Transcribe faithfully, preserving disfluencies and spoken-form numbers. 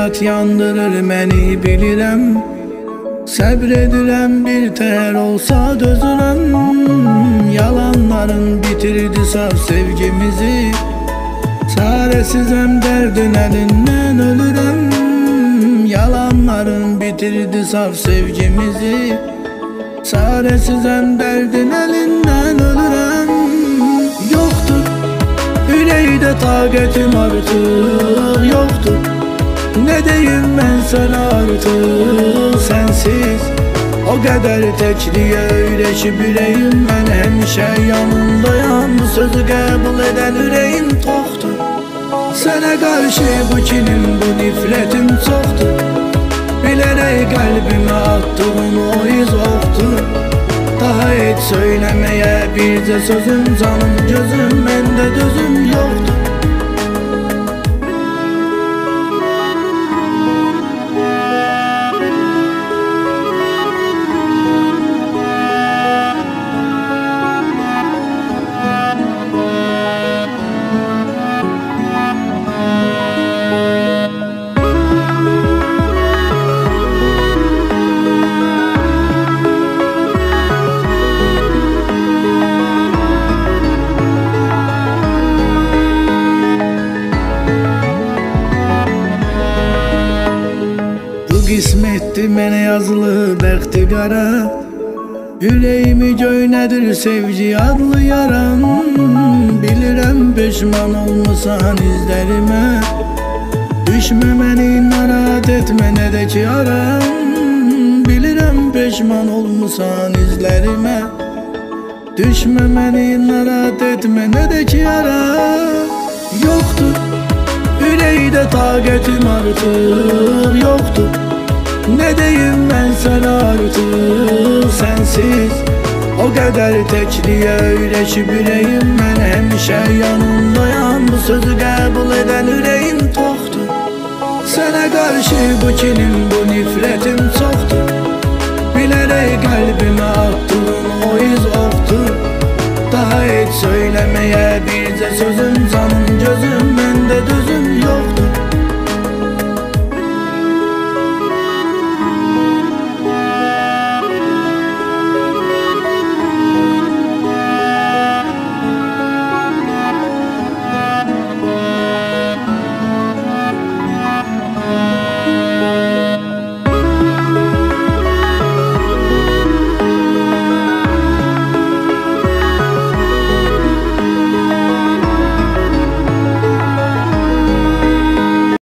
həyat yandırır məni bilirəm. Səbr edirəm, bir təhər olsa dözürəm. Yalanların bitirdi saf sevgimizi. Çaresizəm, dərdin əlindən ölürəm. Yalanların bitirdi saf sevgimizi. Çaresizəm, dərdin əlindən ölürəm. Yoxdur ürəkdə taqətim artıq, yoxdur nə deyim mən sənə artıq. Sənsiz o qədər təkliyə öyrəşib ürəyim, mən həmişə yanındayam. Bu sözü qəbul edən ürəyim toxdur. Sənə qarşı bu kinim, bu nifrətim çoxdur. Bilərək qəlbimə attığın o iz oxdur. Daha heç söyləməyə bircə sözüm, canım gözüm, məndə dözüm yoxdur. Qismətdir mənə yazılı bəxti qara. Ürəyimi göynədir sevgi adlı yaram. Bilirəm peşman olmusan izlərimə. Düşmə məni narahat etmə nə də ki aram. Bilirəm peşman olmusan izlərimə. Düşmə məni narahat etmə nə də ki aram. Yoxdur ürəkdə taqətim artıq, yoxdur nə deyim mən sənə artıq. Sənsiz o qədər təkliyə öyrəşib ürəyim, mən həmişə yanındayam. Bu sözü qəbul edən ürəyim toxdur. Sənə qarşı bu kinim, bu nifrətim çoxdur. Bilərək qəlbimə attığın o iz oxdur. Daha heç söyləməyə bircə sözüm, canım gözüm, məndə düz